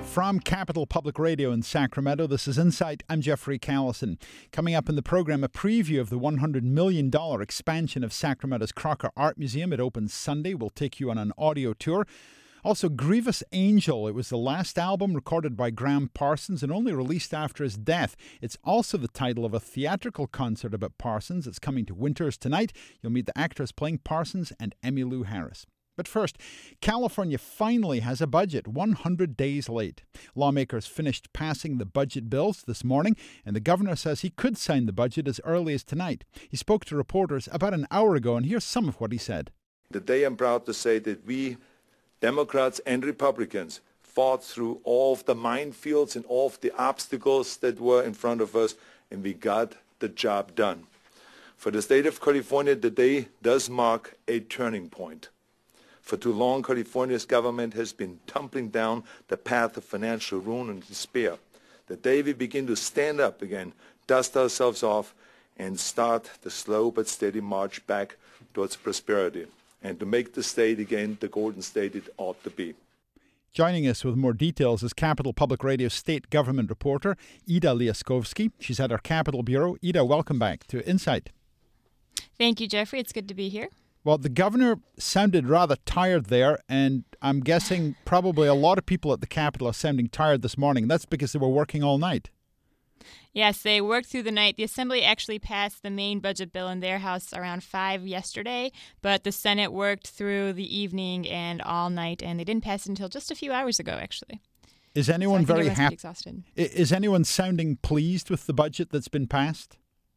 From Capital Public Radio in Sacramento, this is Insight. I'm Jeffrey Callison. Coming up in the program, a preview of the $100 million expansion of Sacramento's Crocker Art Museum. It opens Sunday. We'll take you on an audio tour. Also, Grievous Angel. It was the last album recorded by Graham Parsons and only released after his death. It's also the title of a theatrical concert about Parsons. It's coming to Winters tonight. You'll meet the actors playing Parsons and Emmylou Harris. But first, California finally has a budget, 100 days late. Lawmakers finished passing the budget bills this morning, and the governor says he could sign the budget as early as tonight. He spoke to reporters about an hour ago, and here's some of what he said. Today I'm proud to say that we, Democrats and Republicans, fought through all of the minefields and all of the obstacles that were in front of us, and we got the job done. For the state of California, the day does mark a turning point. For too long, California's government has been tumbling down the path of financial ruin and despair. The day we begin to stand up again, dust ourselves off, and start the slow but steady march back towards prosperity, and to make the state again the golden state it ought to be. Joining us with more details is Capital Public Radio state government reporter Ida Liaskovsky. She's at our Capital Bureau. Ida, welcome back to Insight. Thank you, Jeffrey. It's good to be here. Well, the governor sounded rather tired there, and I'm guessing probably a lot of people at the Capitol are sounding tired this morning. That's because they were working all night. Yes, they worked through the night. The Assembly actually passed the main budget bill in their House around 5 yesterday, but the Senate worked through the evening and all night, and they didn't pass it until just a few hours ago, actually. Is anyone very happy? Exhausted. Is anyone sounding pleased with the budget that's been passed?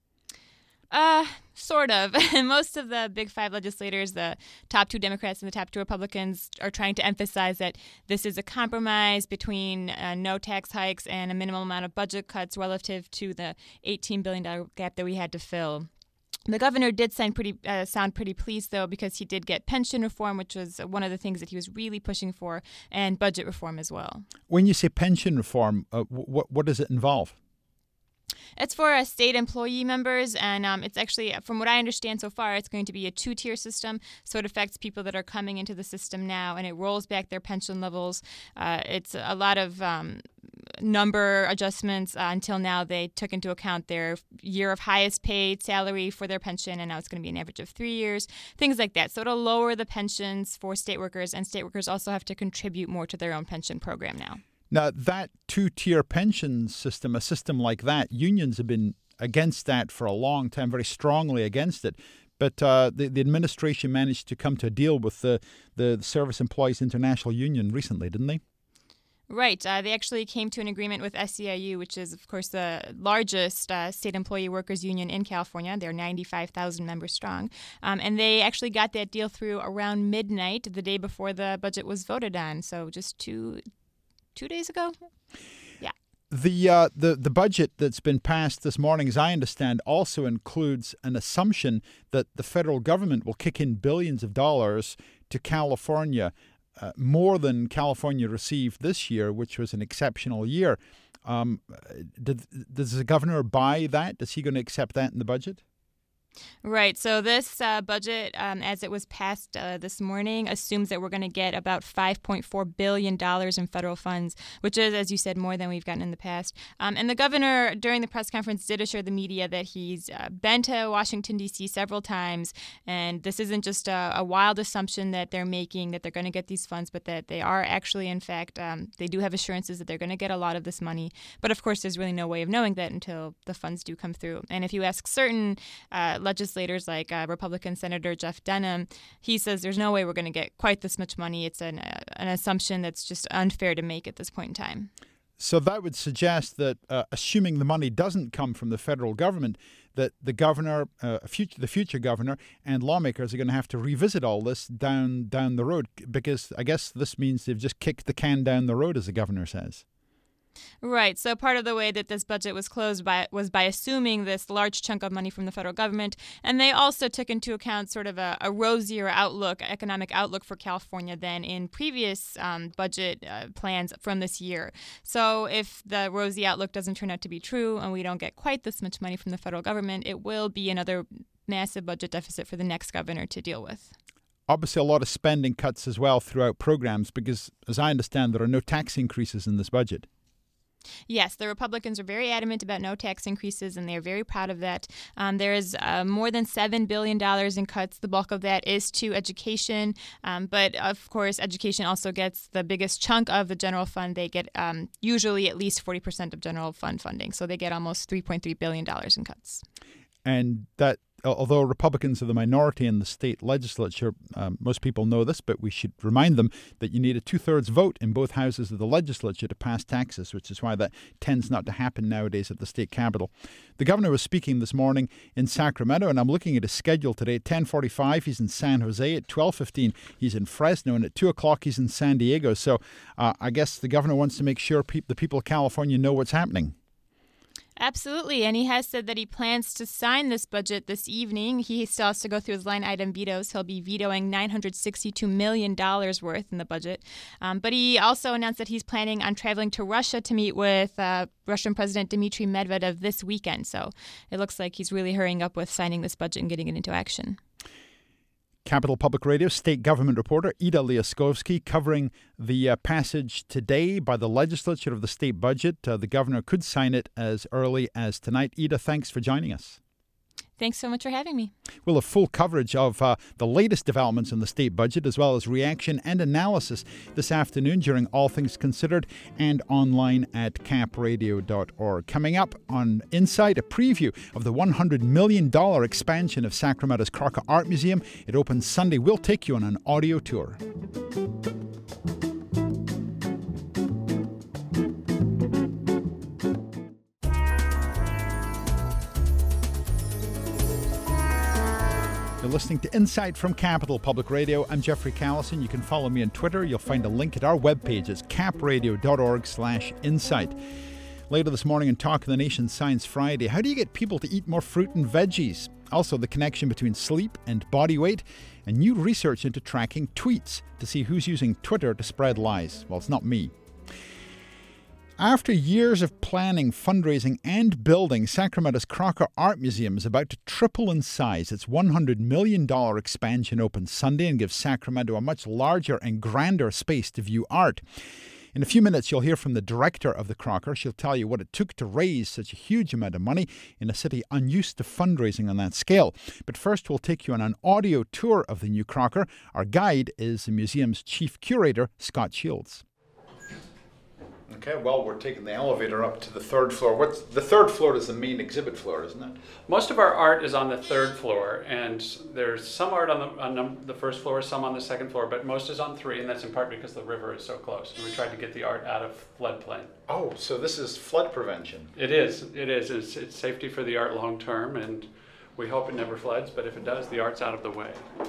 Sort of. Most of the big five legislators, the top two Democrats and the top two Republicans, are trying to emphasize that this is a compromise between no tax hikes and a minimal amount of budget cuts relative to the $18 billion gap that we had to fill. The governor did sound pretty pleased, though, because he did get pension reform, which was one of the things that he was really pushing for, and budget reform as well. When you say pension reform, what does it involve? It's for state employee members, and it's actually, from what I understand so far, it's going to be a two-tier system, so it affects people that are coming into the system now, and it rolls back their pension levels. It's a lot of number adjustments. Until now, they took into account their year of highest paid salary for their pension, and now it's going to be an average of 3 years, things like that. So it'll lower the pensions for state workers, and state workers also have to contribute more to their own pension program now. Now, that two-tier pension system, a system like that, unions have been against that for a long time, very strongly against it. But the administration managed to come to a deal with the Service Employees International Union recently, didn't they? Right. They actually came to an agreement with SEIU, which is, of course, the largest state employee workers union in California. They're 95,000 members strong. And they actually got that deal through around midnight, the day before the budget was voted on. So just two days ago? Yeah. The budget that's been passed this morning, as I understand, also includes an assumption that the federal government will kick in billions of dollars to California, more than California received this year, which was an exceptional year. Does the governor buy that? Is he going to accept that in the budget? Right. So this budget, as it was passed this morning, assumes that we're going to get about $5.4 billion in federal funds, which is, as you said, more than we've gotten in the past. And the governor, during the press conference, did assure the media that he's been to Washington, D.C. several times, and this isn't just a wild assumption that they're making, that they're going to get these funds, but that they are actually, in fact, they do have assurances that they're going to get a lot of this money. But, of course, there's really no way of knowing that until the funds do come through. And if you ask certain legislators like Republican Senator Jeff Denham, he says there's no way we're going to get quite this much money. It's an assumption that's just unfair to make at this point in time. So that would suggest that, assuming the money doesn't come from the federal government, that the governor, the future governor, and lawmakers are going to have to revisit all this down the road, because I guess this means they've just kicked the can down the road, as the governor says. Right. So part of the way that this budget was closed was by assuming this large chunk of money from the federal government. And they also took into account sort of a rosier economic outlook for California than in previous budget plans from this year. So if the rosy outlook doesn't turn out to be true and we don't get quite this much money from the federal government, it will be another massive budget deficit for the next governor to deal with. obviously a lot of spending cuts as well throughout programs because, as I understand, there are no tax increases in this budget. Yes, the Republicans are very adamant about no tax increases, and they're very proud of that. There is more than $7 billion in cuts. The bulk of that is to education. But, of course, education also gets the biggest chunk of the general fund. They get usually at least 40% of general fund funding. So they get almost $3.3 billion in cuts. And that, although Republicans are the minority in the state legislature, most people know this, but we should remind them that you need a 2/3 vote in both houses of the legislature to pass taxes, which is why that tends not to happen nowadays at the state capitol. The governor was speaking this morning in Sacramento, and I'm looking at his schedule today. At 10:45, he's in San Jose. At 12:15, he's in Fresno. And at 2 o'clock, he's in San Diego. So I guess the governor wants to make sure the people of California know what's happening. Absolutely, and he has said that he plans to sign this budget this evening. He still has to go through his line item vetoes. He'll be vetoing $962 million worth in the budget. But he also announced that he's planning on traveling to Russia to meet with Russian President Dmitry Medvedev this weekend. So it looks like he's really hurrying up with signing this budget and getting it into action. Capital Public Radio state government reporter Ida Liaskovsky covering the passage today by the legislature of the state budget. The governor could sign it as early as tonight. Ida, thanks for joining us. Thanks so much for having me. We'll have full coverage of the latest developments in the state budget, as well as reaction and analysis this afternoon during All Things Considered and online at capradio.org. Coming up on Insight, a preview of the $100 million expansion of Sacramento's Crocker Art Museum. It opens Sunday. We'll take you on an audio tour. You're listening to Insight from Capital Public Radio. I'm Jeffrey Callison. You can follow me on Twitter. You'll find a link at our webpage. It's capradio.org/insight. Later this morning on Talk of the Nation Science Friday, how do you get people to eat more fruit and veggies? Also, the connection between sleep and body weight, and new research into tracking tweets to see who's using Twitter to spread lies. Well, it's not me. After years of planning, fundraising, and building, Sacramento's Crocker Art Museum is about to triple in size. Its $100 million expansion opens Sunday and gives Sacramento a much larger and grander space to view art. In a few minutes, you'll hear from the director of the Crocker. She'll tell you what it took to raise such a huge amount of money in a city unused to fundraising on that scale. But first, we'll take you on an audio tour of the new Crocker. Our guide is the museum's chief curator, Scott Shields. Okay, well, we're taking the elevator up to the third floor. The third floor is the main exhibit floor, isn't it? Most of our art is on the third floor, and there's some art on the first floor, some on the second floor, but most is on 3, and that's in part because the river is so close. And we tried to get the art out of floodplain. Oh, so this is flood prevention. It is. It's safety for the art long term, and we hope it never floods, but if it does, the art's out of the way.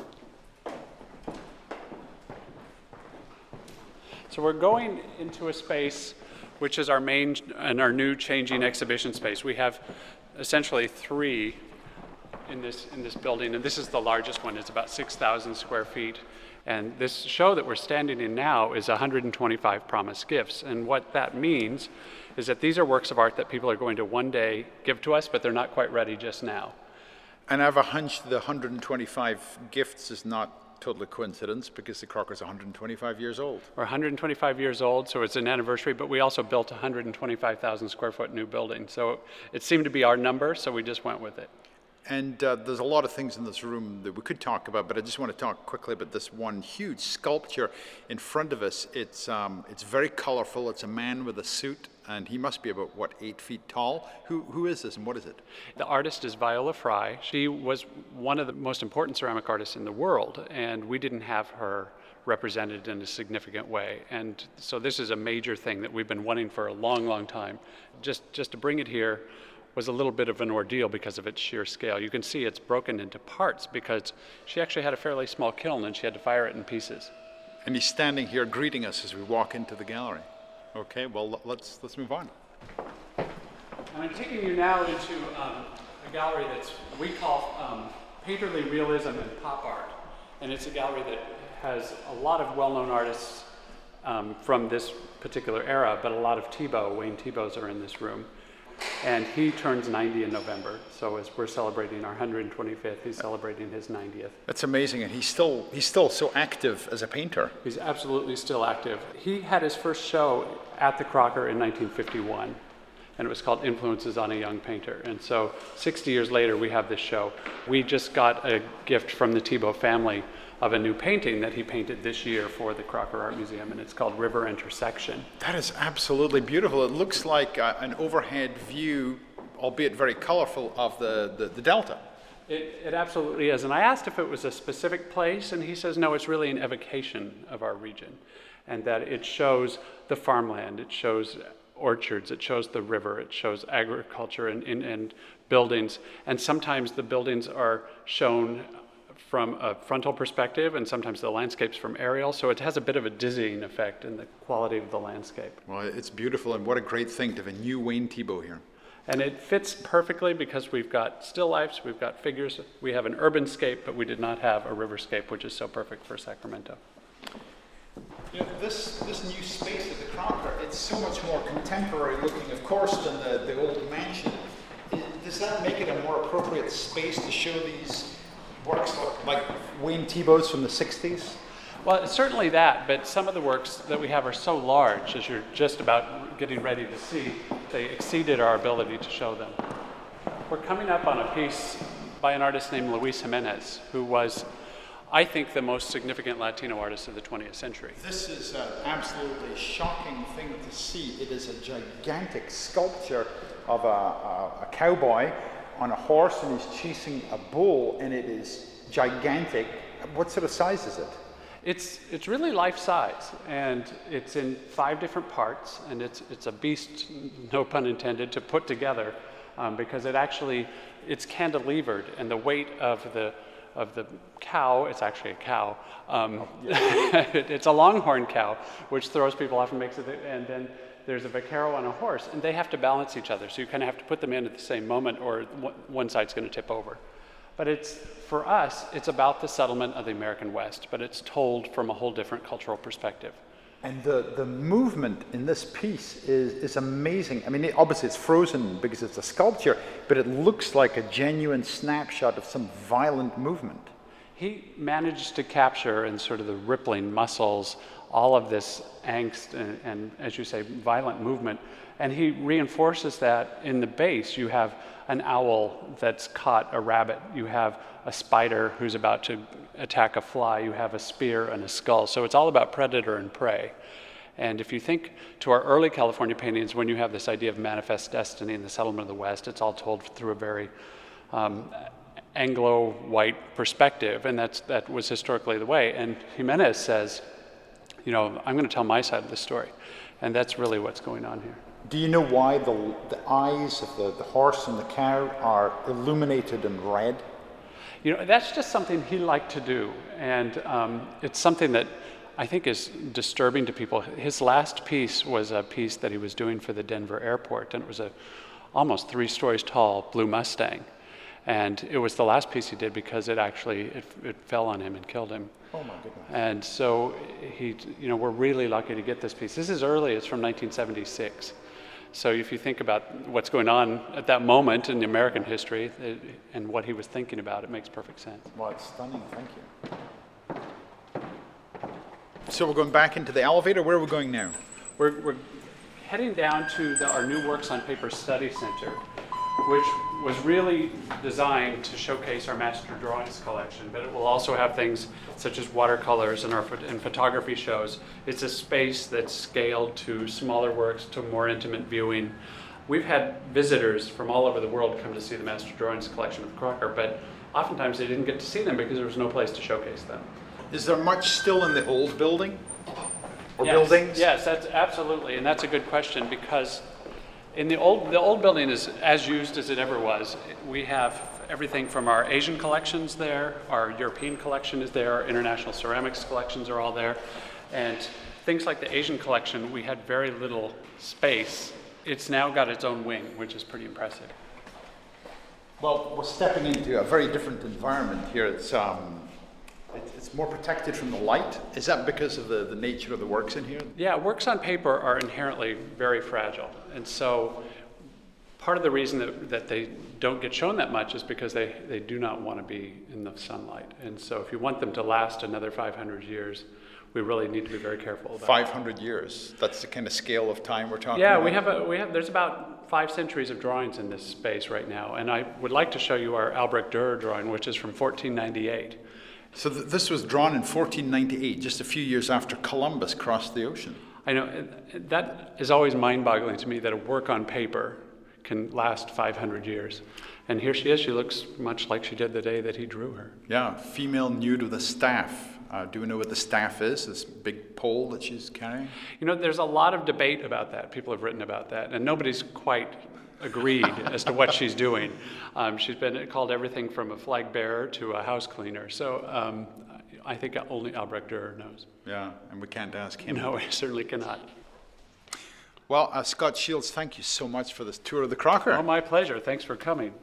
So we're going into a space which is our main and our new changing exhibition space. We have essentially 3 in this building, and this is the largest one. It's about 6,000 square feet. And this show that we're standing in now is 125 promised gifts. And what that means is that these are works of art that people are going to one day give to us, but they're not quite ready just now. And I have a hunch the 125 gifts is not totally coincidence because the Crocker's 125 years old. We're 125 years old, so it's an anniversary, but we also built a 125,000 square foot new building. So it seemed to be our number, so we just went with it. And there's a lot of things in this room that we could talk about, but I just want to talk quickly about this one huge sculpture in front of us. It's very colorful. It's a man with a suit, and he must be about, 8 feet tall? Who is this, and what is it? The artist is Viola Fry. She was one of the most important ceramic artists in the world, and we didn't have her represented in a significant way. And so this is a major thing that we've been wanting for a long, long time. Just to bring it here was a little bit of an ordeal because of its sheer scale. You can see it's broken into parts because she actually had a fairly small kiln and she had to fire it in pieces. And he's standing here greeting us as we walk into the gallery. Okay, well, let's move on. I'm taking you now into a gallery that we call painterly realism and pop art. And it's a gallery that has a lot of well-known artists from this particular era, but a lot of Wayne Thiebaud's are in this room. And he turns 90 in November. So as we're celebrating our 125th, he's celebrating his 90th. That's amazing, and he's still so active as a painter. He's absolutely still active. He had his first show at the Crocker in 1951, and it was called Influences on a Young Painter. And so 60 years later, we have this show. We just got a gift from the Thibault family of a new painting that he painted this year for the Crocker Art Museum, and it's called River Intersection. That is absolutely beautiful. It looks like an overhead view, albeit very colorful, of the delta. It absolutely is. And I asked if it was a specific place, and he says, no, it's really an evocation of our region, and that it shows the farmland, it shows orchards, it shows the river, it shows agriculture and buildings. And sometimes the buildings are shown from a frontal perspective, and sometimes the landscape's from aerial, so it has a bit of a dizzying effect in the quality of the landscape. Well, it's beautiful, and what a great thing to have a new Wayne Thibault here. And it fits perfectly because we've got still lifes, we've got figures, we have an urban scape, but we did not have a riverscape, which is so perfect for Sacramento. You know, this new space at the Crocker, it's so much more contemporary looking, of course, than the old mansion. Does that make it a more appropriate space to show these works like Wayne Thibault's from the 60s? Well, it's certainly that, but some of the works that we have are so large, as you're just about getting ready to see, they exceeded our ability to show them. We're coming up on a piece by an artist named Luis Jimenez, who was, I think, the most significant Latino artist of the 20th century. This is an absolutely shocking thing to see. It is a gigantic sculpture of a cowboy on a horse, and he's chasing a bull, and it is gigantic. What sort of size is it? It's really life size, and it's in 5 different parts, and it's a beast, no pun intended, to put together, because it's cantilevered, and the weight of the cow, it's actually a cow, it's a longhorn cow, which throws people off and makes it, and then there's a vaquero on a horse, and they have to balance each other, so you kind of have to put them in at the same moment, or one side's going to tip over. But for us, it's about the settlement of the American West, but it's told from a whole different cultural perspective. And the movement in this piece is amazing. I mean, obviously it's frozen because it's a sculpture, but it looks like a genuine snapshot of some violent movement. He managed to capture in sort of the rippling muscles all of this angst and, as you say, violent movement. And he reinforces that in the base. You have an owl that's caught a rabbit. You have a spider who's about to attack a fly. You have a spear and a skull. So it's all about predator and prey. And if you think to our early California paintings, when you have this idea of manifest destiny and the settlement of the West, it's all told through a very Anglo-white perspective, and that was historically the way. And Jimenez says, you know, I'm going to tell my side of the story. And that's really what's going on here. Do you know why the eyes of the horse and the cow are illuminated in red? You know, that's just something he liked to do. And it's something that I think is disturbing to people. His last piece was a piece that he was doing for the Denver airport, and it was a almost 3 stories tall blue Mustang. And it was the last piece he did because it fell on him and killed him. Oh my goodness. And so we're really lucky to get this piece. This is early, it's from 1976. So if you think about what's going on at that moment in American history and what he was thinking about, it makes perfect sense. Well, it's stunning, thank you. So we're going back into the elevator. Where are we going now? We're heading down to our new Works on Paper Study Center, which was really designed to showcase our master drawings collection, but it will also have things such as watercolors and photography shows. It's a space that's scaled to smaller works, to more intimate viewing. We've had visitors from all over the world come to see the master drawings collection of Crocker, but oftentimes they didn't get to see them because there was no place to showcase them. Is there much still in the old building? Or Yes. buildings? Yes, that's absolutely, and that's a good question, because in the old building is as used as it ever was. We have everything from our Asian collections there, our European collection is there, our international ceramics collections are all there, and things like the Asian collection, we had very little space. It's now got its own wing, which is pretty impressive. Well, we're stepping into a very different environment here. It's more protected from the light. Is that because of the nature of the works in here? Yeah, works on paper are inherently very fragile. And so Part of the reason that they don't get shown that much is because they do not want to be in the sunlight. And so if you want them to last another 500 years, we really need to be very careful about 500 years. That's the kind of scale of time we're talking about. Yeah, we have there's about 5 centuries of drawings in this space right now. And I would like to show you our Albrecht Dürer drawing, which is from 1498. So this was drawn in 1498, just a few years after Columbus crossed the ocean. I know, that is always mind-boggling to me, that a work on paper can last 500 years. And here she is. She looks much like she did the day that he drew her. Yeah, female nude with a staff. Do we know what the staff is, this big pole that she's carrying? You know, there's a lot of debate about that. People have written about that, and nobody's quite agreed as to what she's doing. She's been called everything from a flag bearer to a house cleaner. So I think only Albrecht Dürer knows. Yeah, and we can't ask him. No, we certainly cannot. Well, Scott Shields, thank you so much for this tour of the Crocker. Oh, my pleasure. Thanks for coming.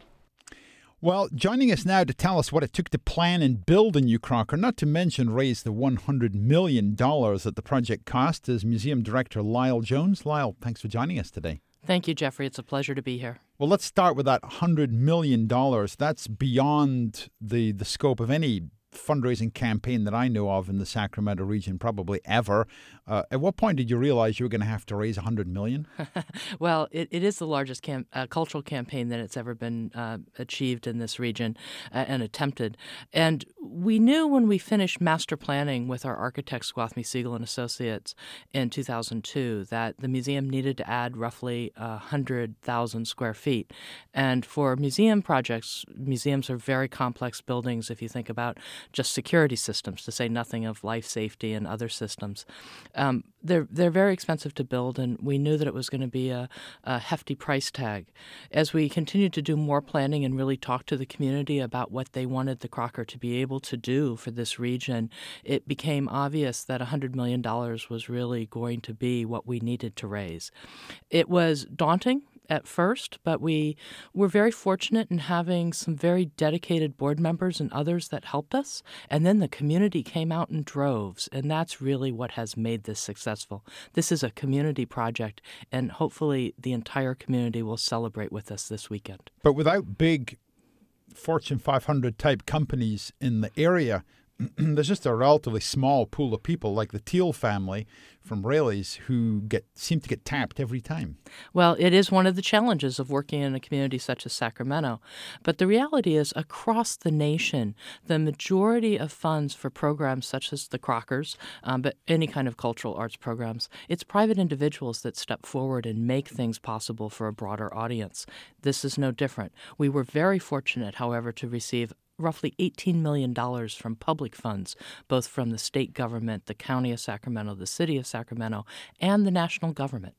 Well, joining us now to tell us what it took to plan and build a new Crocker, not to mention raise the $100 million that the project cost, is Museum Director Lyle Jones. Lyle, thanks for joining us today. Thank you, Jeffrey. It's a pleasure to be here. Well, let's start with that $100 million. That's beyond the scope of any fundraising campaign that I know of in the Sacramento region, probably ever. At what point did you realize you were going to have to raise $100 million? Well, it is the largest cultural campaign that it's ever been achieved in this region and attempted. And we knew when we finished master planning with our architects, Gwathmey Siegel and Associates, in 2002, that the museum needed to add roughly 100,000 square feet. And for museum projects, museums are very complex buildings if you think about just security systems, to say nothing of life safety and other systems. They're very expensive to build, and we knew that it was going to be a hefty price tag. As we continued to do more planning and really talk to the community about what they wanted the Crocker to be able to do for this region, it became obvious that $100 million was really going to be what we needed to raise. It was daunting at first, but we were very fortunate in having some very dedicated board members and others that helped us. And then the community came out in droves, and that's really what has made this successful. This is a community project, and hopefully the entire community will celebrate with us this weekend. But without big Fortune 500 type companies in the area, there's just a relatively small pool of people like the Teal family from Raley's who seem to get tapped every time. Well, it is one of the challenges of working in a community such as Sacramento. But the reality is, across the nation, the majority of funds for programs such as the Crockers, but any kind of cultural arts programs, it's private individuals that step forward and make things possible for a broader audience. This is no different. We were very fortunate, however, to receive roughly $18 million from public funds, both from the state government, the county of Sacramento, the city of Sacramento, and the national government.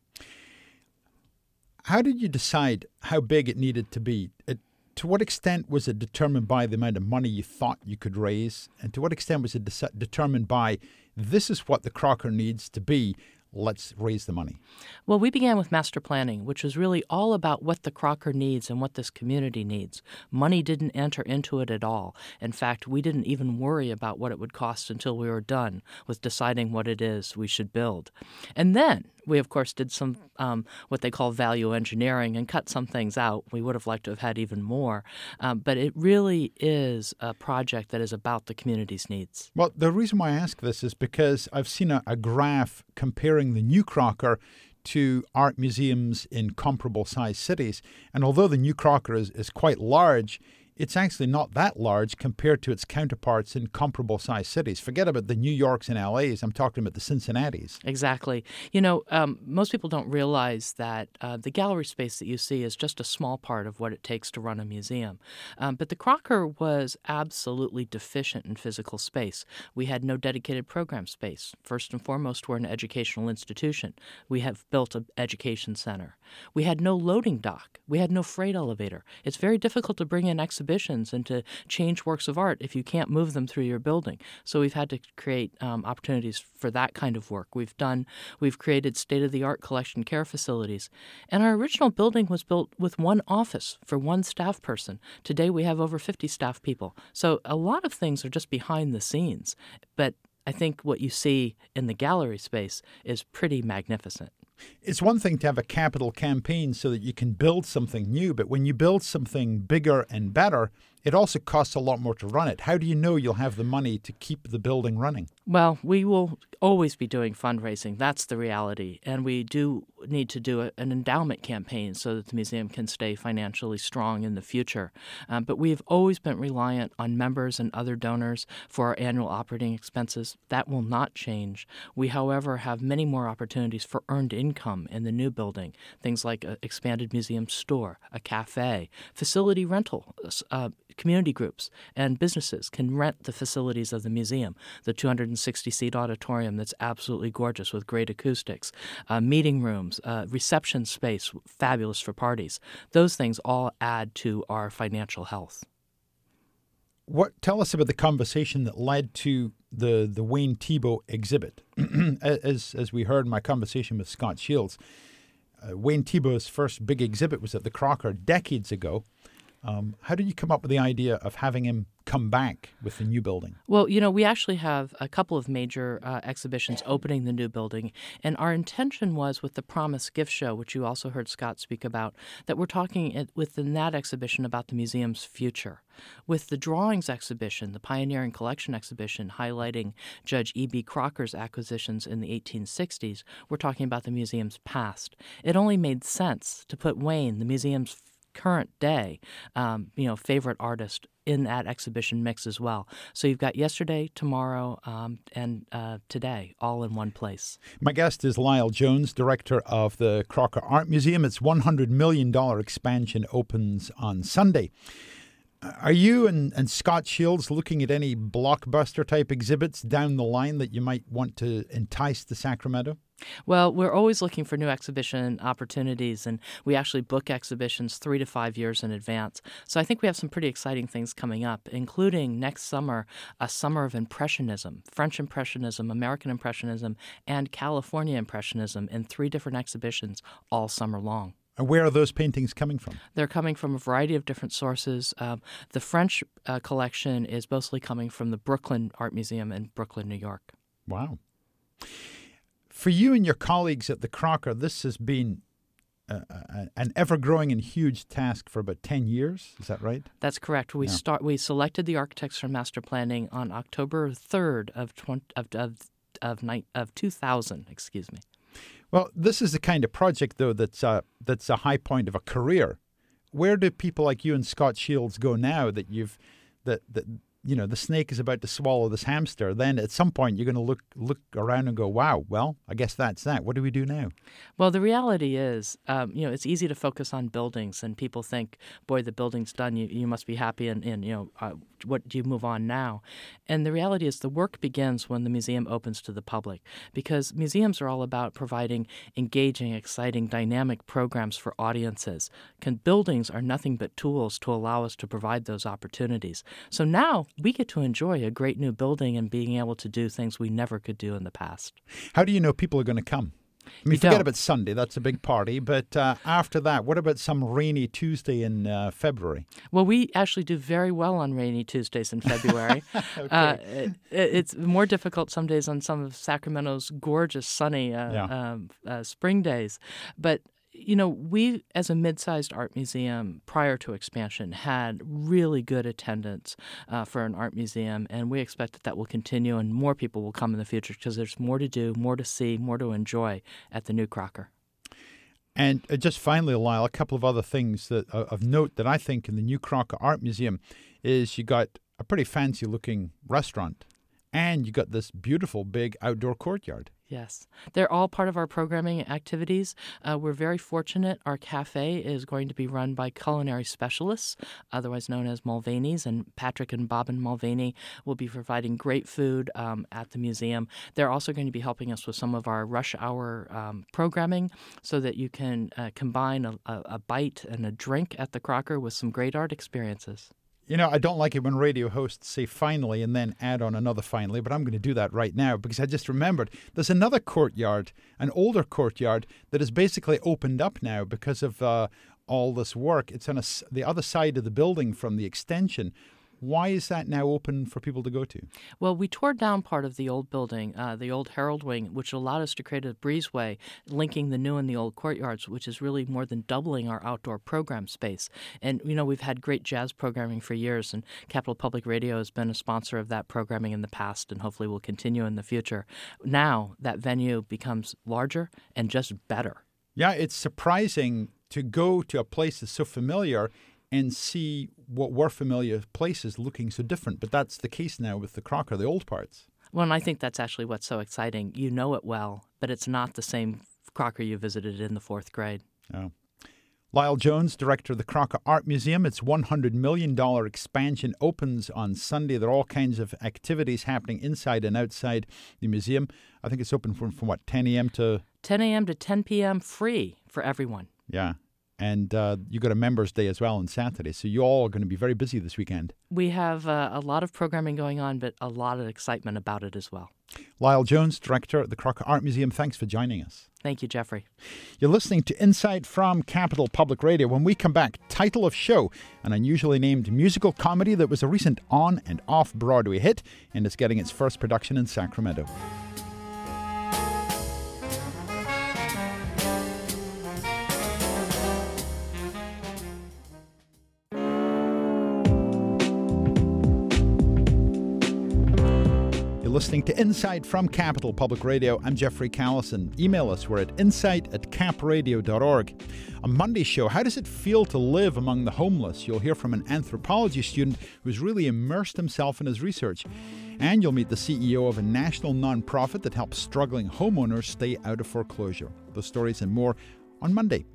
How did you decide how big it needed to be? To what extent was it determined by the amount of money you thought you could raise? And to what extent was it determined by, this is what the Crocker needs to be, let's raise the money? Well, we began with master planning, which was really all about what the Crocker needs and what this community needs. Money didn't enter into it at all. In fact, we didn't even worry about what it would cost until we were done with deciding what it is we should build. And then we, of course, did some what they call value engineering and cut some things out. We would have liked to have had even more. But it really is a project that is about the community's needs. Well, the reason why I ask this is because I've seen a graph comparing the new Crocker to art museums in comparable sized cities. And although the new Crocker is quite large, it's actually not that large compared to its counterparts in comparable sized cities. Forget about the New Yorks and LAs. I'm talking about the Cincinnatis. Exactly. You know, most people don't realize that the gallery space that you see is just a small part of what it takes to run a museum. But the Crocker was absolutely deficient in physical space. We had no dedicated program space. First and foremost, we're an educational institution. We have built an education center. We had no loading dock. We had no freight elevator. It's very difficult to bring in exhibitions and to change works of art if you can't move them through your building. So we've had to create opportunities for that kind of work. We've created state-of-the-art collection care facilities. And our original building was built with one office for one staff person. Today we have over 50 staff people. So a lot of things are just behind the scenes. But I think what you see in the gallery space is pretty magnificent. It's one thing to have a capital campaign so that you can build something new, but when you build something bigger and better, it also costs a lot more to run it. How do you know you'll have the money to keep the building running? Well, we will always be doing fundraising. That's the reality. And we do need to do an endowment campaign so that the museum can stay financially strong in the future. But we've always been reliant on members and other donors for our annual operating expenses. That will not change. We, however, have many more opportunities for earned income in the new building, things like an expanded museum store, a cafe, facility rental. Community groups and businesses can rent the facilities of the museum, the 260-seat auditorium that's absolutely gorgeous with great acoustics, meeting rooms, reception space, fabulous for parties. Those things all add to our financial health. Tell us about the conversation that led to the Wayne Thiebaud exhibit. As we heard in my conversation with Scott Shields, Wayne Thiebaud's first big exhibit was at the Crocker decades ago. How did you come up with the idea of having him come back with the new building? Well, you know, we actually have a couple of major exhibitions opening the new building, and our intention was with the Promise Gift Show, which you also heard Scott speak about, that we're talking within that exhibition about the museum's future. With the Drawings exhibition, the Pioneering Collection exhibition highlighting Judge E.B. Crocker's acquisitions in the 1860s, we're talking about the museum's past. It only made sense to put Wayne, the museum's current day, favorite artist, in that exhibition mix as well. So you've got yesterday, tomorrow, and today, all in one place. My guest is Lyle Jones, director of the Crocker Art Museum. Its $100 million expansion opens on Sunday. Are you and Scott Shields looking at any blockbuster-type exhibits down the line that you might want to entice to Sacramento? Well, we're always looking for new exhibition opportunities, and we actually book exhibitions 3 to 5 years in advance. So I think we have some pretty exciting things coming up, including next summer, a summer of Impressionism, French Impressionism, American Impressionism, and California Impressionism in 3 different exhibitions all summer long. And where are those paintings coming from? They're coming from a variety of different sources. The French collection is mostly coming from the Brooklyn Art Museum in Brooklyn, New York. Wow. For you and your colleagues at the Crocker, this has been an ever-growing and huge task for about 10 years. Is that right? That's correct. We selected the architects for master planning on October 3rd of 2000. Excuse me. Well, this is the kind of project, though, that's a high point of a career. Where do people like you and Scott Shields go now that the snake is about to swallow this hamster? Then at some point you're going to look around and go, wow, well, I guess that's that. What do we do now? Well, the reality is, it's easy to focus on buildings, and people think, boy, the building's done. You must be happy, and what do you move on now? And the reality is the work begins when the museum opens to the public, because museums are all about providing engaging, exciting, dynamic programs for audiences. Buildings are nothing but tools to allow us to provide those opportunities. So now we get to enjoy a great new building and being able to do things we never could do in the past. How do you know people are going to come? I mean, forget about Sunday. That's a big party. But after that, what about some rainy Tuesday in February? Well, we actually do very well on rainy Tuesdays in February. Okay. It's more difficult some days on some of Sacramento's gorgeous, sunny spring days. But we, as a mid-sized art museum prior to expansion, had really good attendance for an art museum, and we expect that will continue and more people will come in the future because there's more to do, more to see, more to enjoy at the new Crocker. And just finally, Lyle, a couple of other things that of note that I think in the new Crocker Art Museum is you got a pretty fancy-looking restaurant, and you got this beautiful big outdoor courtyard. Yes. They're all part of our programming activities. We're very fortunate. Our cafe is going to be run by culinary specialists, otherwise known as Mulvaney's, and Patrick and Bobbin Mulvaney will be providing great food at the museum. They're also going to be helping us with some of our rush hour programming so that you can combine a bite and a drink at the Crocker with some great art experiences. I don't like it when radio hosts say finally and then add on another finally, but I'm going to do that right now because I just remembered there's another courtyard, an older courtyard that is basically opened up now because of all this work. It's on the other side of the building from the extension Why is that now open for people to go to? Well, we tore down part of the old building, the old Herald Wing, which allowed us to create a breezeway linking the new and the old courtyards, which is really more than doubling our outdoor program space. And, we've had great jazz programming for years, and Capital Public Radio has been a sponsor of that programming in the past and hopefully will continue in the future. Now that venue becomes larger and just better. Yeah, it's surprising to go to a place that's so familiar and see what were familiar places looking so different. But that's the case now with the Crocker, the old parts. Well, and I think that's actually what's so exciting. You know it well, but it's not the same Crocker you visited in the 4th grade. Oh. Lyle Jones, director of the Crocker Art Museum. Its $100 million expansion opens on Sunday. There are all kinds of activities happening inside and outside the museum. I think it's open from what, 10 a.m. to... 10 a.m. to 10 p.m. free for everyone. Yeah. And you got a Members' Day as well on Saturday. So you all are going to be very busy this weekend. We have a lot of programming going on, but a lot of excitement about it as well. Lyle Jones, director at the Crocker Art Museum, thanks for joining us. Thank you, Jeffrey. You're listening to Insight from Capital Public Radio. When we come back, Title of Show, an unusually named musical comedy that was a recent on- and off-Broadway hit and is getting its first production in Sacramento. Listening to Insight from Capital Public Radio. I'm Jeffrey Callison. Email us. We're at insight@capradio.org. On Monday's show, how does it feel to live among the homeless? You'll hear from an anthropology student who's really immersed himself in his research. And you'll meet the CEO of a national nonprofit that helps struggling homeowners stay out of foreclosure. Those stories and more on Monday.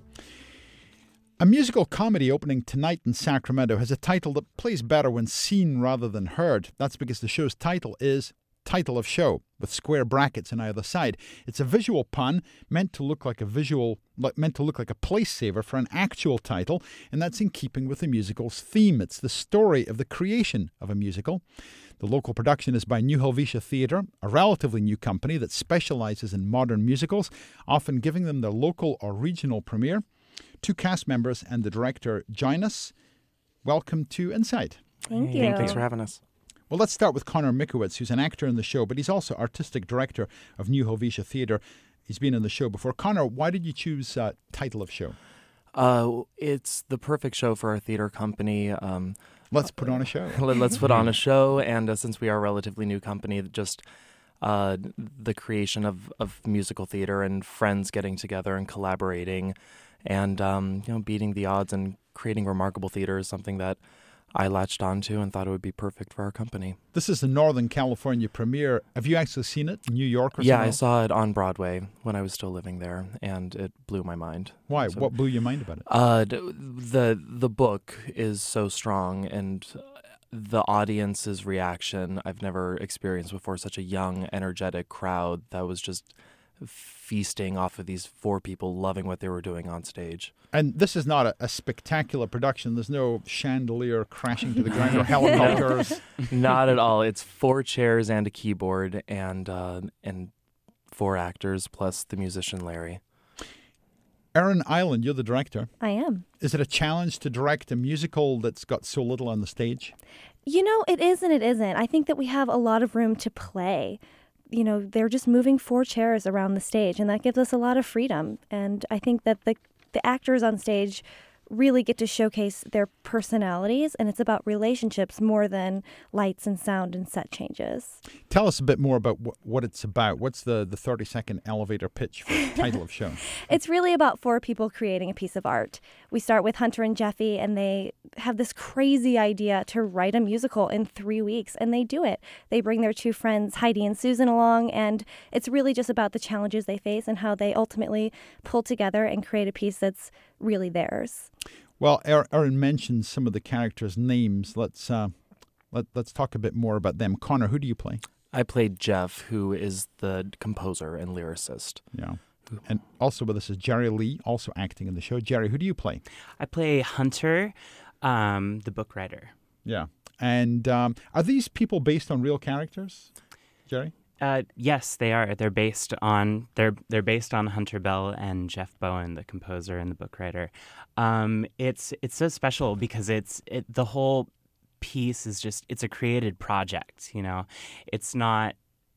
A musical comedy opening tonight in Sacramento has a title that plays better when seen rather than heard. That's because the show's title is Title of Show, with square brackets on either side. It's a visual pun meant to look like a place saver for an actual title, and that's in keeping with the musical's theme. It's the story of the creation of a musical. The local production is by New Helvetia Theatre, a relatively new company that specializes in modern musicals, often giving them their local or regional premiere. 2 cast members and the director join us. Welcome to Insight. Thank you. Thanks for having us. Well, let's start with Connor Mikowitz, who's an actor in the show, but he's also artistic director of New Helvetia Theatre. He's been in the show before. Connor, why did you choose Title of Show? It's the perfect show for our theater company. Let's put on a show. Let's put on a show, and since we are a relatively new company, just the creation of musical theater and friends getting together and collaborating and beating the odds and creating remarkable theater is something that I latched onto and thought it would be perfect for our company. This is the Northern California premiere. Have you actually seen it in New York or something? Yeah, I saw it on Broadway when I was still living there, and it blew my mind. Why? So, what blew your mind about it? The book is so strong, and the audience's reaction I've never experienced before. Such a young, energetic crowd that was just feasting off of these 4 people loving what they were doing on stage. And this is not a spectacular production. There's no chandelier crashing to the ground or helicopters. Not at all. It's 4 chairs and a keyboard and 4 actors plus the musician Larry. Erin Island, you're the director. I am. Is it a challenge to direct a musical that's got so little on the stage? It is and it isn't. I think that we have a lot of room to play. They're just moving 4 chairs around the stage, and that gives us a lot of freedom. And I think that the actors on stage really get to showcase their personalities, and it's about relationships more than lights and sound and set changes. Tell us a bit more about what it's about. What's the 30-second elevator pitch for the Title of Show? It's really about 4 people creating a piece of art. We start with Hunter and Jeffy, and they have this crazy idea to write a musical in 3 weeks, and they do it. They bring their 2 friends, Heidi and Susan, along, and it's really just about the challenges they face and how they ultimately pull together and create a piece that's really theirs. Well, Erin mentioned some of the characters' names. Let's talk a bit more about them. Connor, who do you play? I played Jeff, who is the composer and lyricist. Yeah. And also with us is Jerry Lee, also acting in the show. Jerry, who do you play? I play Hunter, the book writer. Yeah. And are these people based on real characters, Jerry? Yes, they are. They're based on Hunter Bell and Jeff Bowen, the composer and the book writer. It's so special because the whole piece is just, it's a created project, you know. It's not,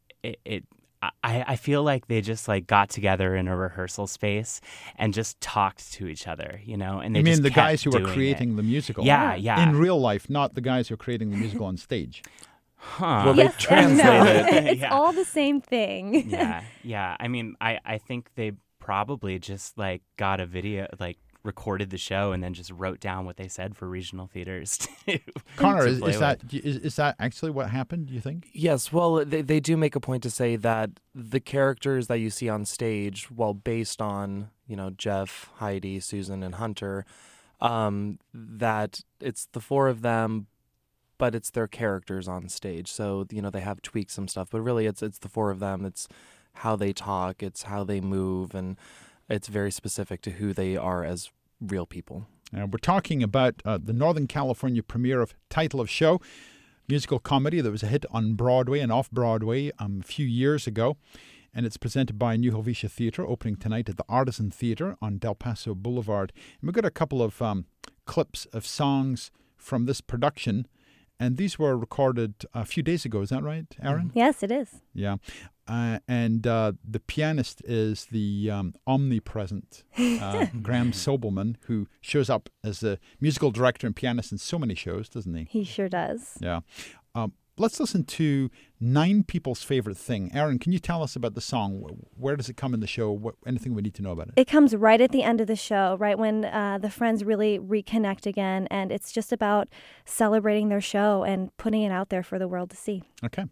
I feel like they just like got together in a rehearsal space and just talked to each other, you know. And they You mean just the kept guys who were doing creating it. the musical? Yeah, yeah. In real life, not the guys who are creating the musical on stage. Huh. Well, Yes they and no. translated. It's Yeah. all the same thing. Yeah. I mean, I think they probably just like got a video, like recorded the show and then just wrote down what they said for regional theaters. Connor, to is play with. that actually what happened, do you think? Yes, well, they do make a point to say that the characters that you see on stage, while based on, you know, Jeff, Heidi, Susan, and Hunter, that it's the four of them, but it's their characters on stage. So, you know, they have tweaked some stuff, but really it's the four of them. It's how they talk, it's how they move, and it's very specific to who they are as real people. We're talking about the Northern California premiere of Title of Show, musical comedy that was a hit on Broadway and off-Broadway a few years ago. And it's presented by New Helvetia Theatre, opening tonight at the Artisan Theatre on Del Paso Boulevard. And we've got a couple of clips of songs from this production. And these were recorded a few days ago. Is that right, Aaron? Yes, it is. Yeah. And the pianist is the omnipresent Graham Sobelman, who shows up as the musical director and pianist in so many shows, doesn't he? He sure does. Yeah. Let's listen to Nine People's Favorite Thing. Aaron, can you tell us about the song? Where does it come in the show? Anything we need to know about it? It comes right at the end of the show, right when the friends really reconnect again. And it's just about celebrating their show and putting it out there for the world to see. Okay.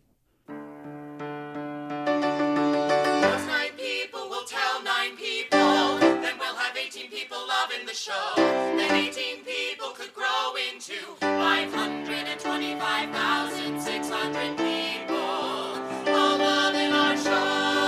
Those 9 people will tell 9 people. Then we'll have 18 people loving the show. Then 18 people could grow into 525,600 people. All loving our show.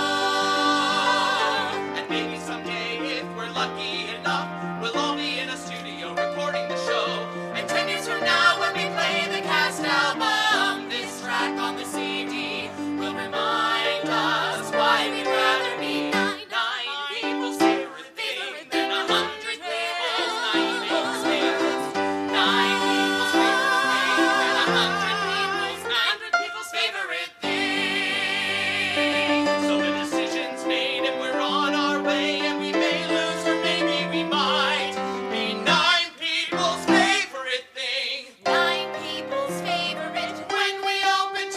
And maybe someday, if we're lucky enough, we'll all be in a studio recording the show. And 10 years from now, when we play the cast album, this track on the CD will remind us why we'd rather be 9 people's favorite thing than 100 people's 9 people's favorite. 9 people's favorite thing than 100 people's favorite thing. So the decision's made and we're on our way, and we may lose or maybe we might be 9 people's favorite thing. 9 people's favorite when we open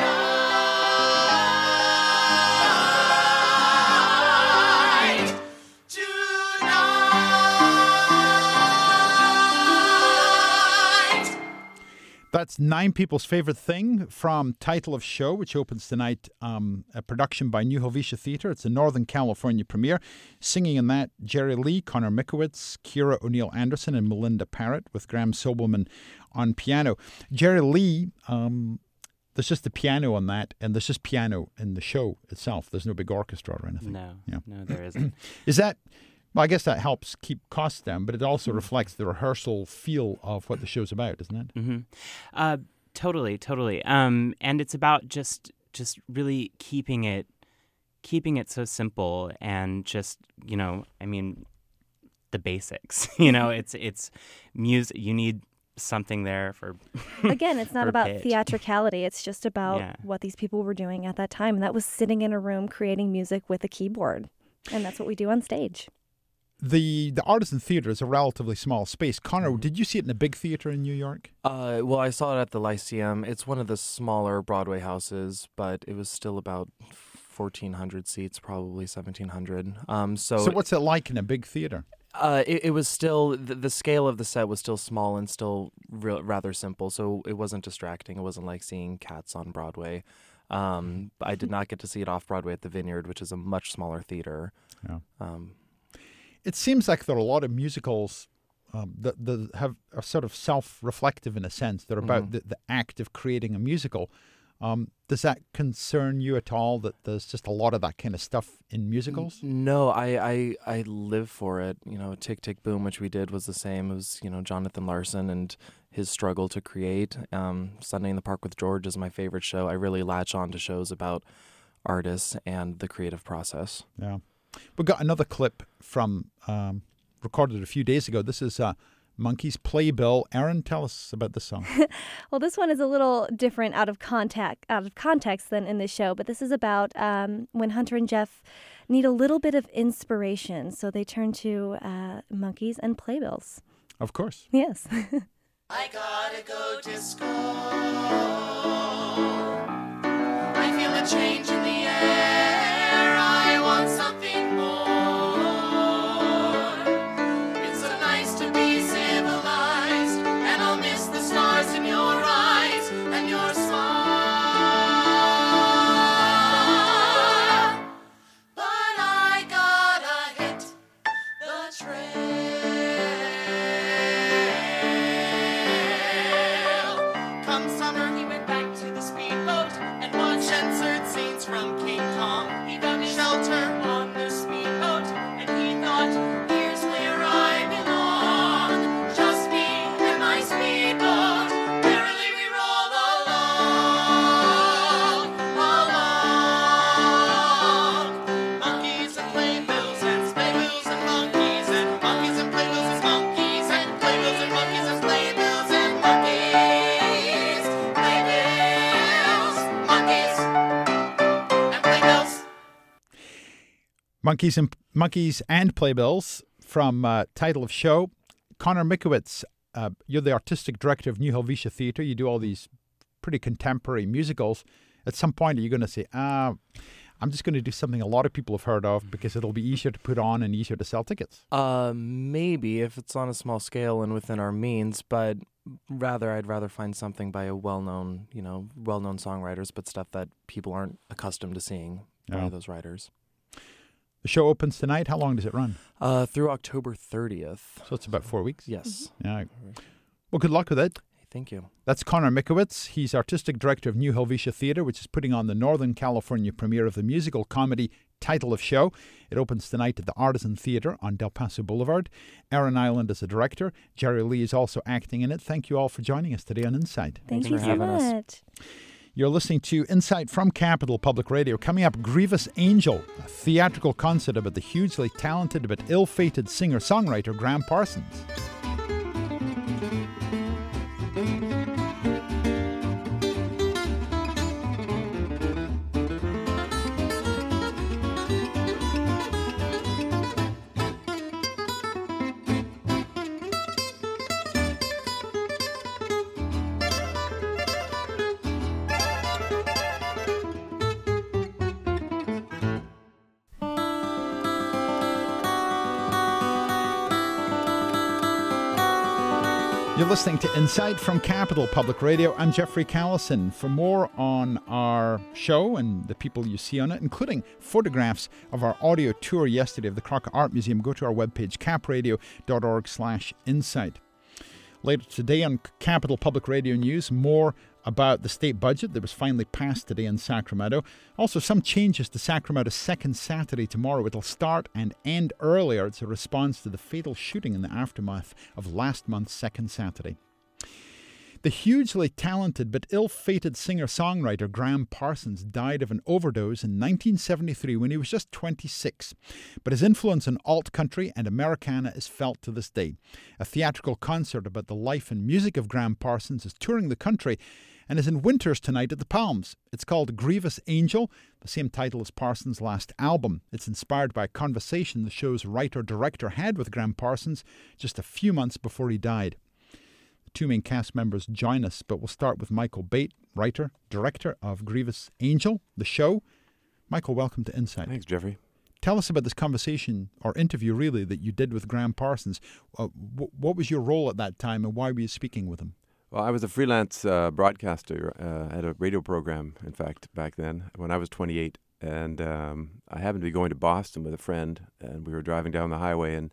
tonight. Tonight. That's Nine People's Favorite Thing from Title of Show, which opens tonight, a production by New Helvetia Theatre. It's a Northern California premiere. Singing in that, Jerry Lee, Connor Mikowitz, Kira O'Neill Anderson, and Melinda Parrott, with Graham Sobelman on piano. Jerry Lee, there's just the piano on that, and there's just piano in the show itself. There's no big orchestra or anything. No, Yeah. no, there isn't. Is that... Well, I guess that helps keep costs down, but it also reflects the rehearsal feel of what the show's about, isn't it? Mm-hmm. Totally. And it's about just really keeping it so simple and just, you know, I mean, the basics. You know, it's music. You need something there for Again, it's not for about pitch. theatricality. It's just about Yeah. what these people were doing at that time. And that was sitting in a room creating music with a keyboard. And that's what we do on stage. The Artisan Theatre is a relatively small space. Connor, did you see it in a big theatre in New York? Well, I saw it at the Lyceum. It's one of the smaller Broadway houses, but it was still about 1,400 seats, probably 1,700. So what's it like in a big theatre? It was still, the scale of the set was still small and still rather simple, so it wasn't distracting. It wasn't like seeing Cats on Broadway. I did not get to see it off-Broadway at the Vineyard, which is a much smaller theater. Yeah. It seems like there are a lot of musicals that are sort of self-reflective in a sense. They're about the act of creating a musical. Does that concern you at all, that there's just a lot of that kind of stuff in musicals? No, I live for it. You know, Tick, Tick, Boom, which we did, was the same. It was, you know, Jonathan Larson and his struggle to create. Sunday in the Park with George is my favorite show. I really latch on to shows about artists and the creative process. Yeah. We've got another clip from recorded a few days ago. This is Monkees Playbill. Erin, tell us about this song. Well, this one is a little different out of context than in the show, but this is about when Hunter and Jeff need a little bit of inspiration, so they turn to Monkees and Playbills. Of course. Yes. I gotta go to school. I feel a change in the air. I want something more. It's so nice to be civilized, and I'll miss the stars in your eyes and your smile. But I gotta hit the trail. Come summer, he went back to the speedboat and watched censored scenes from King Kong. He found shelter on the speedboat, and he thought, here's where I belong. Just me and my speedboat. Merrily we roll along, along. Monkeys and playbills and playbills and monkeys and monkeys and playbills and monkeys and playbills and monkeys and playbills and monkeys, playbills, monkeys and playbills. Monkeys and Playbills from title of show. Connor Mikowitz, you're the artistic director of New Helvetia Theatre. You do all these pretty contemporary musicals. At some point, are you going to say, I'm just going to do something a lot of people have heard of because it'll be easier to put on and easier to sell tickets? Maybe if it's on a small scale and within our means, but I'd rather find something by a well-known songwriters, but stuff that people aren't accustomed to seeing by those writers. The show opens tonight. How long does it run? Through October 30th. So it's about 4 weeks? Yes. Yeah. Well, good luck with it. Thank you. That's Connor Mikowitz. He's artistic director of New Helvetia Theatre, which is putting on the Northern California premiere of the musical comedy title of show. It opens tonight at the Artisan Theatre on Del Paso Boulevard. Erin Island is the director. Jerry Lee is also acting in it. Thank you all for joining us today on Insight. Thank you so much. You're listening to Insight from Capital Public Radio. Coming up, Grievous Angel, a theatrical concert about the hugely talented but ill-fated singer-songwriter Graham Parsons. You're listening to Insight from Capital Public Radio. I'm Jeffrey Callison. For more on our show and the people you see on it, including photographs of our audio tour yesterday of the Crocker Art Museum, go to our webpage, capradio.org/insight. Later today on Capital Public Radio News, more about the state budget that was finally passed today in Sacramento. Also, some changes to Sacramento's second Saturday tomorrow. It'll start and end earlier. It's a response to the fatal shooting in the aftermath of last month's second Saturday. The hugely talented but ill-fated singer-songwriter Graham Parsons died of an overdose in 1973 when he was just 26. But his influence on alt-country and Americana is felt to this day. A theatrical concert about the life and music of Graham Parsons is touring the country and is in Winters tonight at the Palms. It's called Grievous Angel, the same title as Parsons' last album. It's inspired by a conversation the show's writer-director had with Graham Parsons just a few months before he died. The two main cast members join us, but we'll start with Michael Bate, writer, director of Grievous Angel, the show. Michael, welcome to Insight. Thanks, Jeffrey. Tell us about this conversation, or interview really, that you did with Graham Parsons. What was your role at that time and why were you speaking with him? Well, I was a freelance broadcaster at a radio program, in fact, back then, when I was 28. And I happened to be going to Boston with a friend, and we were driving down the highway, and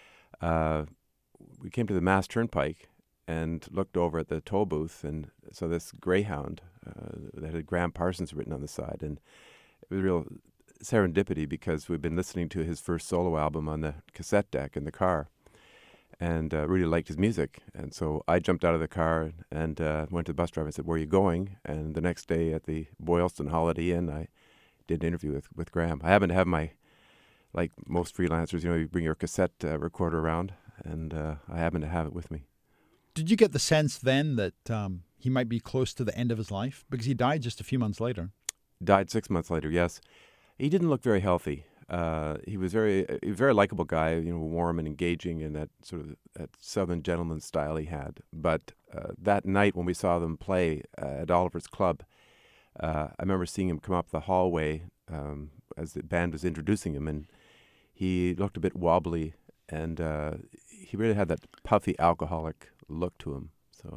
we came to the Mass Turnpike and looked over at the toll booth, and saw this Greyhound that had Graham Parsons written on the side. And it was real serendipity because we'd been listening to his first solo album on the cassette deck in the car, and really liked his music. And so I jumped out of the car and went to the bus driver and said, "Where are you going?" And the next day at the Boylston Holiday Inn, I did an interview with Graham. I happened to have my, like most freelancers, you bring your cassette recorder around. and I happen to have it with me. Did you get the sense then that he might be close to the end of his life? Because he died just a few months later. Died 6 months later, yes. He didn't look very healthy. He was a very likable guy, warm and engaging, and that sort of that Southern gentleman style he had. But that night when we saw them play at Oliver's Club, I remember seeing him come up the hallway as the band was introducing him, and he looked a bit wobbly, and he really had that puffy alcoholic look to him. So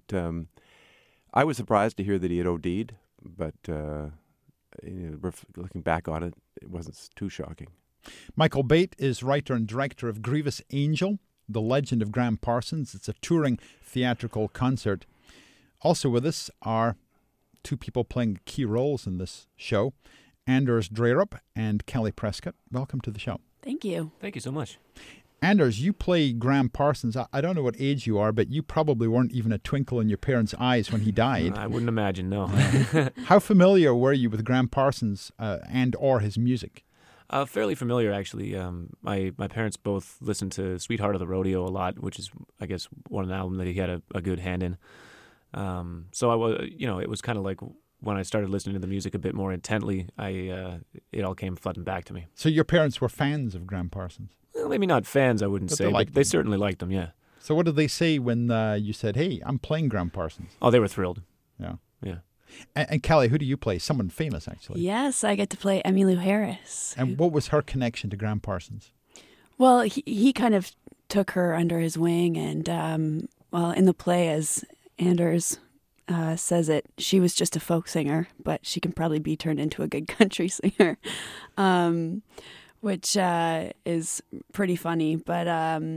I was surprised to hear that he had OD'd, but looking back on it, it wasn't too shocking. Michael Bate is writer and director of Grievous Angel, The Legend of Graham Parsons. It's a touring theatrical concert. Also with us are two people playing key roles in this show, Anders Dreyerup and Kelly Prescott. Welcome to the show. Thank you. Thank you so much. Anders, you play Graham Parsons. I don't know what age you are, but you probably weren't even a twinkle in your parents' eyes when he died. I wouldn't imagine, no. How familiar were you with Graham Parsons and or his music? Fairly familiar, actually. My parents both listened to Sweetheart of the Rodeo a lot, which is, I guess, one album that he had a good hand in. So I was, it was kind of like when I started listening to the music a bit more intently, it all came flooding back to me. So your parents were fans of Graham Parsons? Well, maybe not fans, I wouldn't say, but they certainly liked him, yeah. So what did they say when you said, hey, I'm playing Graham Parsons? Oh, they were thrilled. Yeah. Yeah. And Kelly, who do you play? Someone famous, actually. Yes, I get to play Emmylou Harris. And what was her connection to Graham Parsons? Well, he kind of took her under his wing, and in the play, as Anders says it, she was just a folk singer, but she can probably be turned into a good country singer, which is pretty funny. But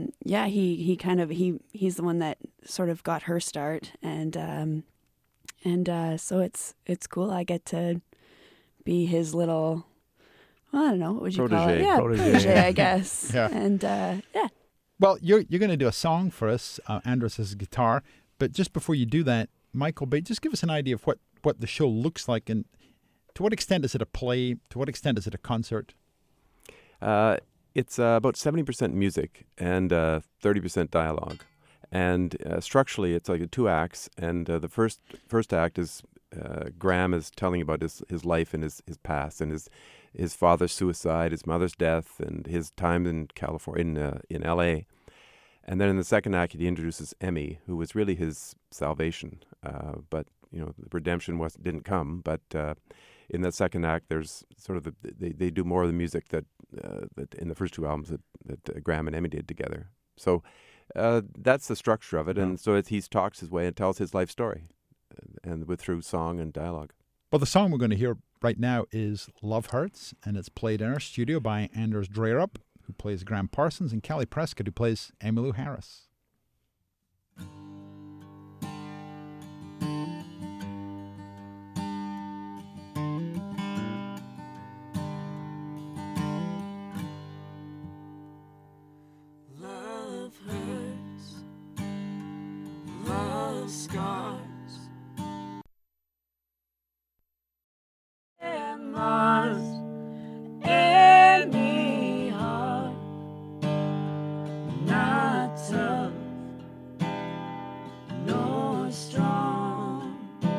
he's the one that sort of got her start, and so it's cool. I get to be his little, I don't know, what would you call it? Yeah, protege, I guess. Yeah. And yeah. Well, you're going to do a song for us, Anders' guitar, but just before you do that, Michael Bate, just give us an idea of what the show looks like, and to what extent is it a play? To what extent is it a concert? It's about 70% music and 30% dialogue. And structurally, it's like 2 acts. And the first act is Graham is telling about his life and his past, and his father's suicide, his mother's death, and his time in California, in L.A. And then in the second act, he introduces Emmy, who was really his salvation. But the redemption didn't come. But in that second act, there's sort of they do more of the music that in the first 2 albums that Graham and Emmy did together. So that's the structure of it. And so he talks his way and tells his life story, and through song and dialogue. Well, the song we're going to hear right now is Love Hurts, and it's played in our studio by Anders Dreyerup, who plays Graham Parsons, and Kelly Prescott, who plays Emmylou Harris. Love hurts, love scars, and mars any heart not tough nor strong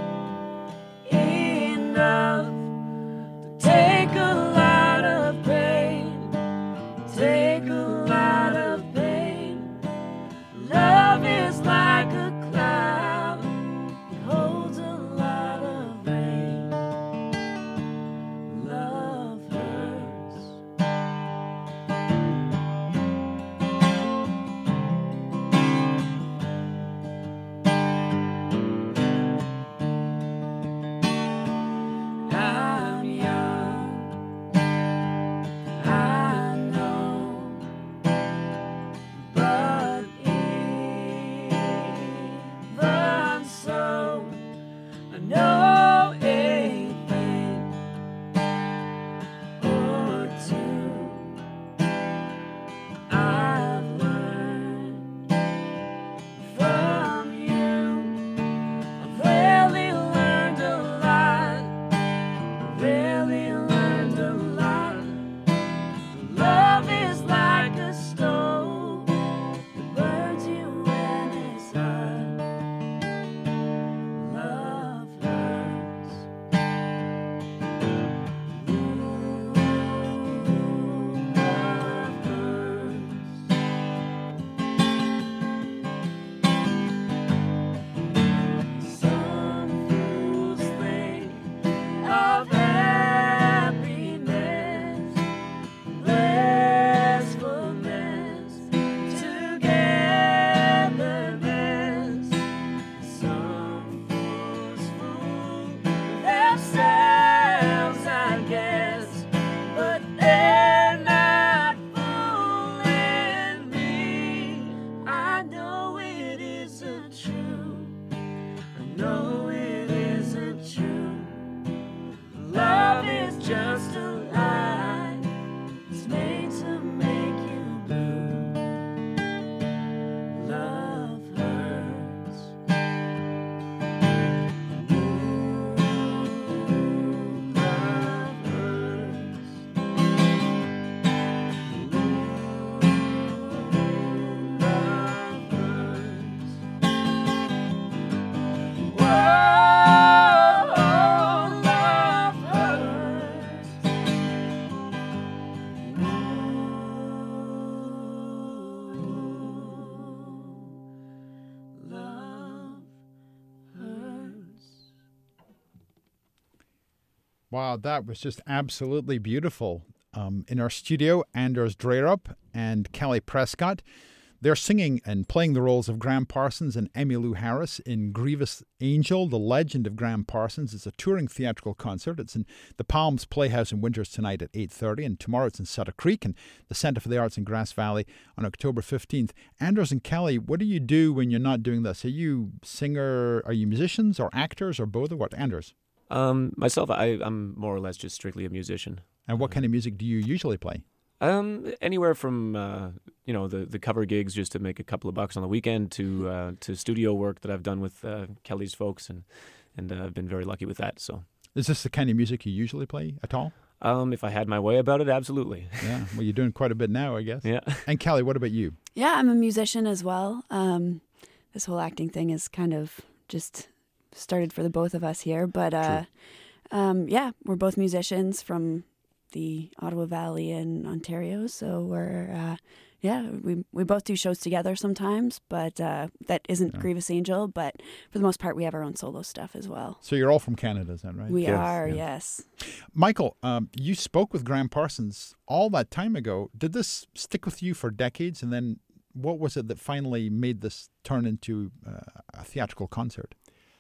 enough to take a lot of pain, take a lot of pain. Love is like a cloud, it holds a lot of rain. Love hurts. I'm young, I know Wow, that was just absolutely beautiful. In our studio, Anders Dreyerup and Kelly Prescott. They're singing and playing the roles of Graham Parsons and Emmylou Harris in Grievous Angel, The Legend of Graham Parsons. It's a touring theatrical concert. It's in the Palms Playhouse in Winters tonight at 8:30, and tomorrow it's in Sutter Creek and the Centre for the Arts in Grass Valley on October 15th. Anders and Kelly, what do you do when you're not doing this? Are you musicians or actors or both, or what? Anders? Myself, I'm more or less just strictly a musician. And what kind of music do you usually play? Anywhere from the cover gigs just to make a couple of bucks on the weekend to studio work that I've done with Kelly's folks, and I've been very lucky with that. So, is this the kind of music you usually play at all? If I had my way about it, absolutely. Yeah, well, you're doing quite a bit now, I guess. Yeah. And Kelly, what about you? Yeah, I'm a musician as well. This whole acting thing is kind of just started for the both of us here, but yeah, we're both musicians from the Ottawa Valley in Ontario, so we're we both do shows together sometimes, but that isn't Grievous Angel, but for the most part we have our own solo stuff as well. So you're all from Canada, is that right? We are, yes. Michael, you spoke with Graham Parsons all that time ago. Did this stick with you for decades, and then what was it that finally made this turn into a theatrical concert?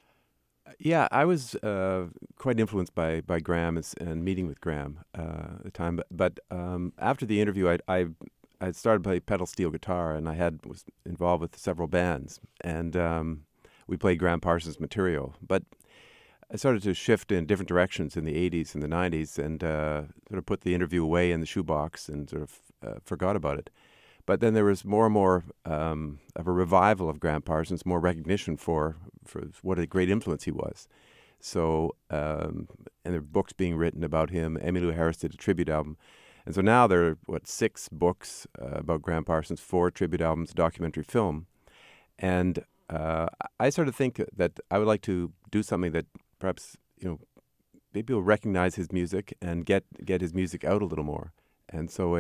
Yeah, I was quite influenced by Graham and meeting with Graham at the time. But after the interview, I started playing pedal steel guitar, and was involved with several bands, and we played Graham Parsons material. But I started to shift in different directions in the 80s and the 90s, and sort of put the interview away in the shoebox and sort of forgot about it. But then there was more and more of a revival of Graham Parsons, more recognition for what a great influence he was. So, and there are books being written about him. Emmylou Harris did a tribute album. And so now there are, 6 books about Graham Parsons, 4 tribute albums, a documentary film. And I sort of think that I would like to do something that perhaps, maybe will recognize his music and get his music out a little more. And so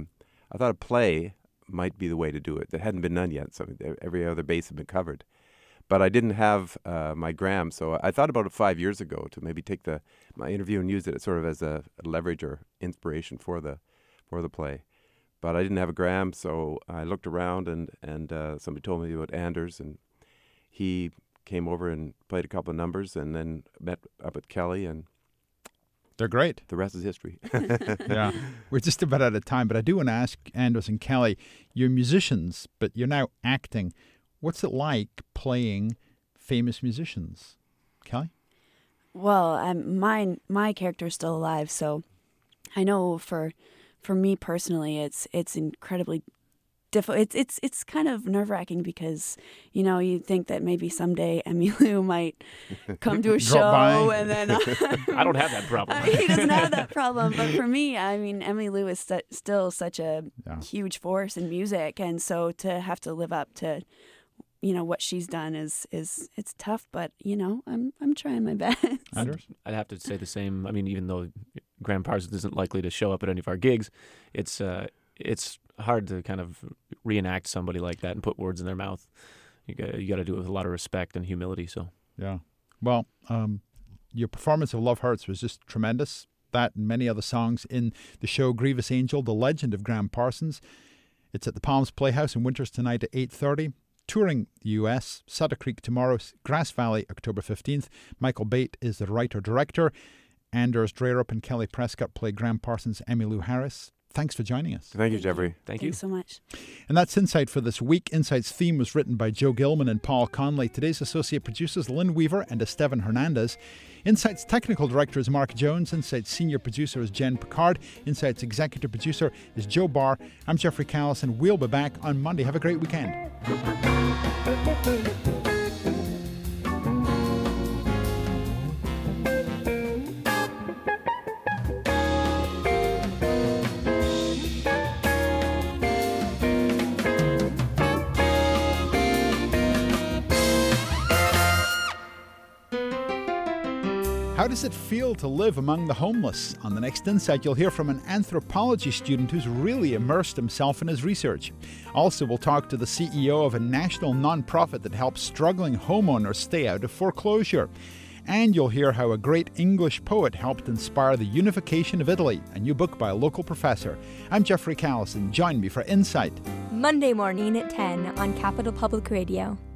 I thought a play might be the way to do it. That hadn't been done yet, so every other base had been covered. But I didn't have my Graham, so I thought about it 5 years ago to maybe take my interview and use it sort of as a leverage or inspiration for the play. But I didn't have a Graham, so I looked around and somebody told me about Anders, and he came over and played a couple of numbers, and then met up with Kelly, and they're great. The rest is history. Yeah. We're just about out of time, but I do want to ask Anders and Kelly, you're musicians, but you're now acting. What's it like playing famous musicians? Kelly? Well, my character is still alive, so I know for me personally, it's incredibly difficult. It's kind of nerve-wracking because you think that maybe someday Emmylou might come to a show, and then I don't have that problem. He doesn't have that problem, but for me, I mean, Emmylou is still such a huge force in music, and so to have to live up to what she's done is it's tough, but I'm trying my best. Anders? I'd have to say the same. I mean, even though Graham Parsons isn't likely to show up at any of our gigs, it's hard to kind of reenact somebody like that and put words in their mouth. You got to do it with a lot of respect and humility. So yeah, well, your performance of Love Hurts was just tremendous. That and many other songs in the show Grievous Angel, The Legend of Graham Parsons. It's at the Palms Playhouse in Winters tonight at 8:30. Touring the U.S., Sutter Creek tomorrow, Grass Valley, October 15th. Michael Bate is the writer-director. Anders Dreyerup and Kelly Prescott play Graham Parsons, Emmylou Harris. Thanks for joining us. Thank you, Jeffrey. Thank you so much. And that's Insight for this week. Insight's theme was written by Joe Gilman and Paul Conley. Today's associate producers, Lynn Weaver and Esteban Hernandez. Insight's technical director is Mark Jones. Insight's senior producer is Jen Picard. Insight's executive producer is Joe Barr. I'm Jeffrey Callison. We'll be back on Monday. Have a great weekend. How does it feel to live among the homeless? On the next Insight, you'll hear from an anthropology student who's really immersed himself in his research. Also, we'll talk to the CEO of a national nonprofit that helps struggling homeowners stay out of foreclosure. And you'll hear how a great English poet helped inspire the unification of Italy, a new book by a local professor. I'm Jeffrey Callison. Join me for Insight. Monday morning at 10 on Capital Public Radio.